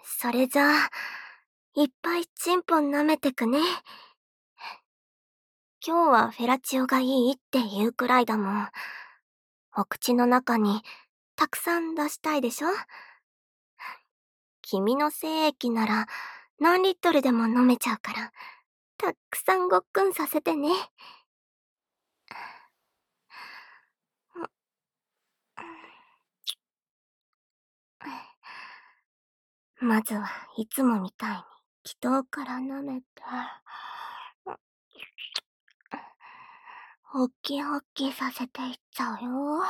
それじゃあ、いっぱいチンポ舐めてくね。今日はフェラチオがいいって言うくらいだもん。お口の中にたくさん出したいでしょ？君の精液なら何リットルでも飲めちゃうから、たくさんごっくんさせてね。まずはいつもみたいに気筒から舐めて、ホッキホッキさせていっちゃうよ。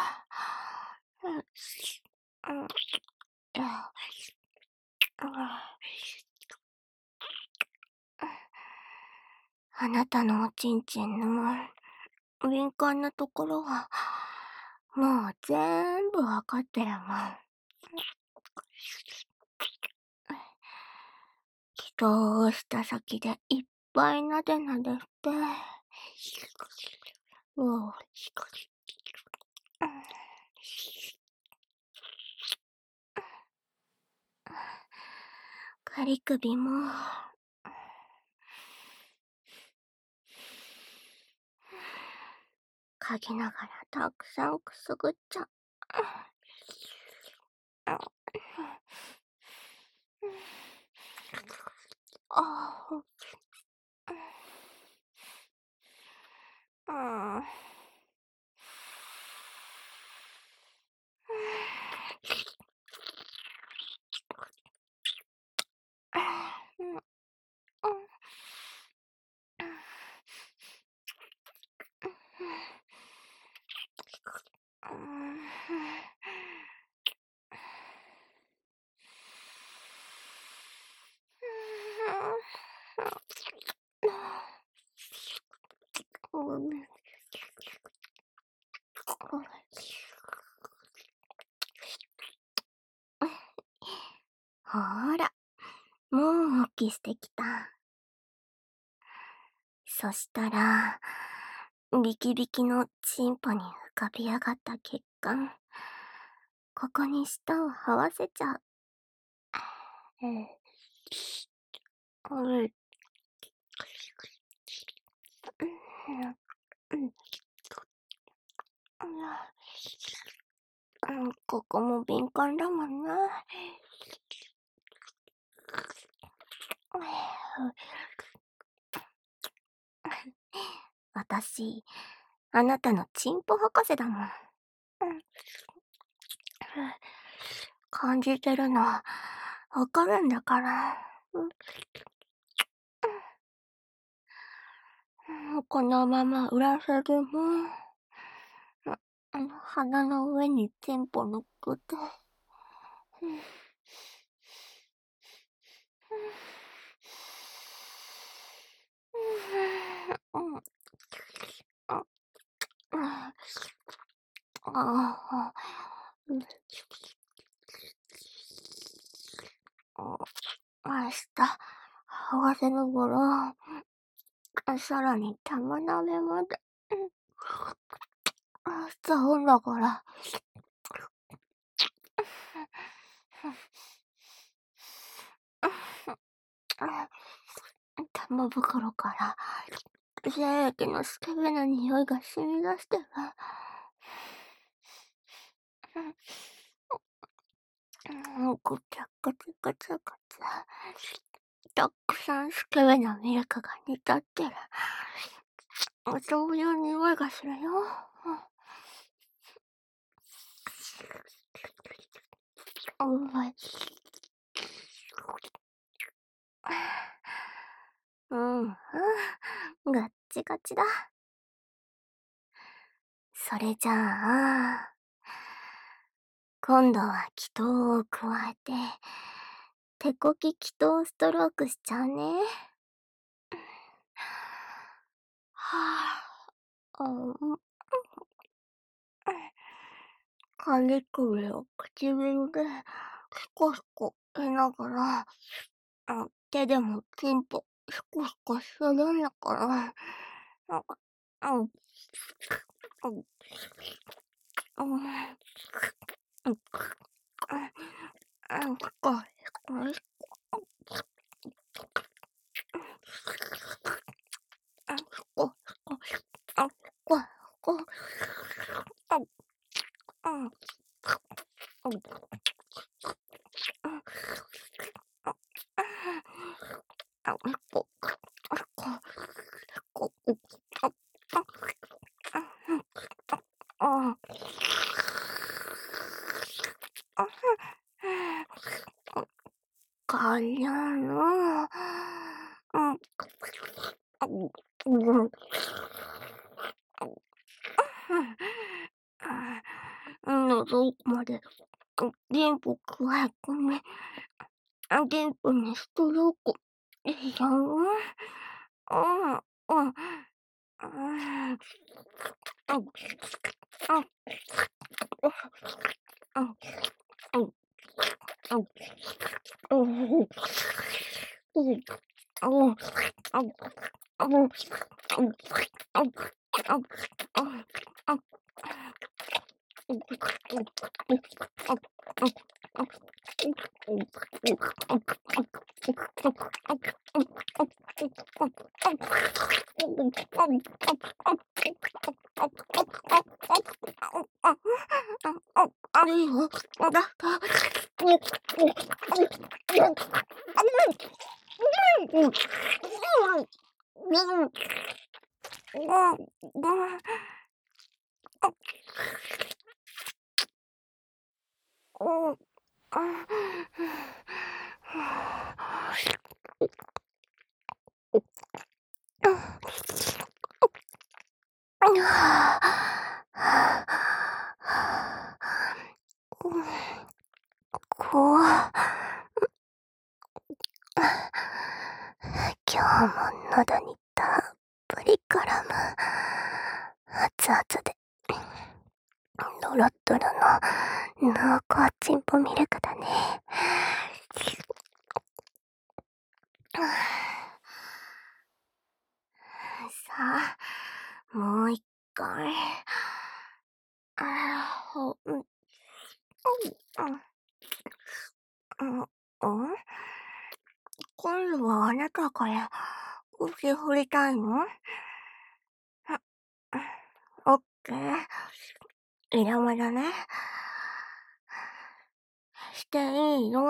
あなたのおちんちんの敏感なところは、もう全部わかってるもん。気筒を押した先でいっぱいなでなでして、仮首も、嗅ぎながらたくさんくすぐっちゃう。ああ、ほーら、もう発揮してきた。そしたら、ビキビキのチンポに浮かび上がった血管、ここに舌を這わせちゃう。ここも敏感だもんな。私、あなたのチンポ博士だもん。感じてるの、わかるんだから。このまま売らせるも、鼻の上にチンポ乗っけて。明日、合わせながら、さらに玉鍋まで、しちゃうんだから。玉袋から精液のスケベな匂いが染み出してる。ぐちゃぐちゃぐちゃぐちゃ。たくさんスケベなミルクが煮立ってる。そういう匂いがするよ。うまい。ガッチガチだ。それじゃあ、今度は気筒を加えて、手こき気筒ストロークしちゃうね。はぁ、紙首を唇でシコシコしながら、手でもチンポシコシコするんだから、うん、 아니야. 음. 음. 너도 말해.僕はごめん。元気にしとようこ。いいよ。うん。うん。うん。あれよ、だった。こう、今日も喉にたっぷり絡む熱々でドロッドロの濃厚チンポミルクだね。さあ、もう一回。ほん、うん、うん、今度はあなたから腰振りたいの？オッケー。色目だね。していいよ。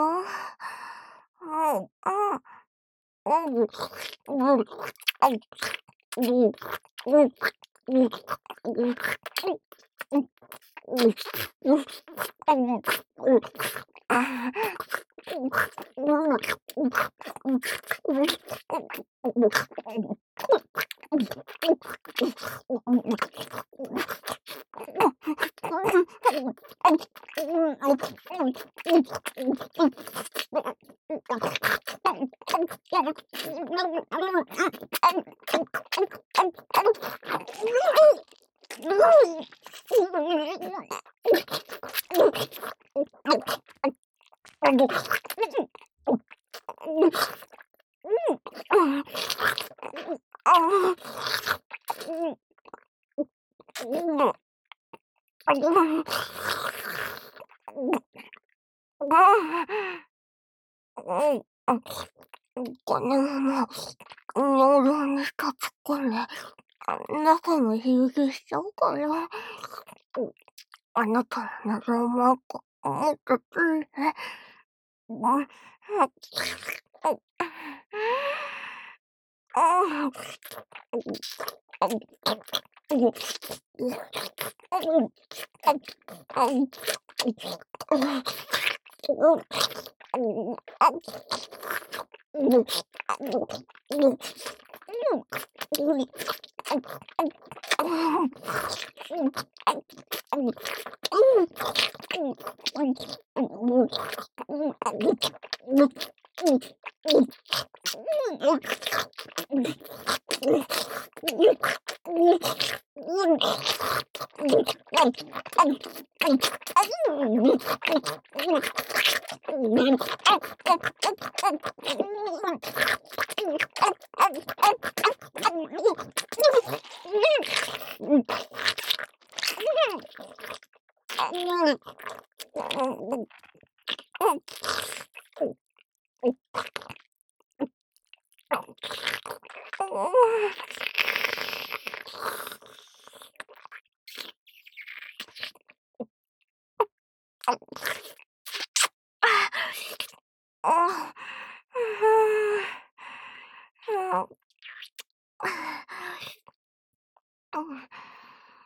このまま、喉に立つこんで、中のひげしちゃうから、あなたの謎ももっとついて、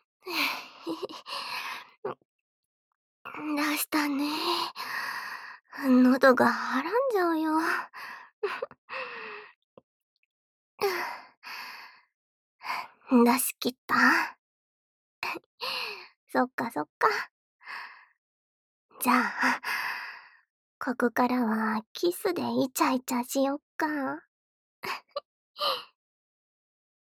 出したね。 喉がはらんじゃうよ。出し切った？そっかそっか。じゃあ、ここからはキスでイチャイチャしよっか。